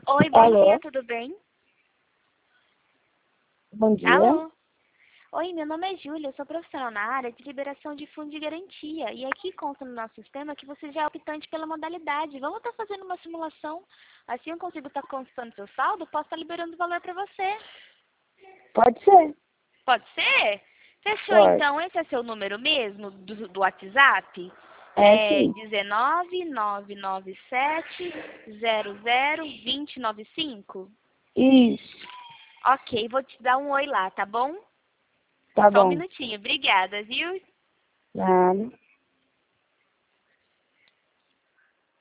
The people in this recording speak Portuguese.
Oi, bom Alô? dia, tudo bem? Bom dia. Alô? Oi, meu nome é Júlia, eu sou profissional na área de liberação de fundo de garantia. E aqui consta no nosso sistema que você já é optante pela modalidade. Vamos estar fazendo uma simulação. Assim eu consigo estar consultando seu saldo, posso estar liberando o valor para você. Pode ser. Pode ser? Fechou Pode. então, esse é seu número mesmo, do WhatsApp? É É sim. 19 997 00 2095? Isso. Ok, vou te dar um oi lá, tá bom? Tá Só um bom. minutinho. Obrigada, viu? Nada.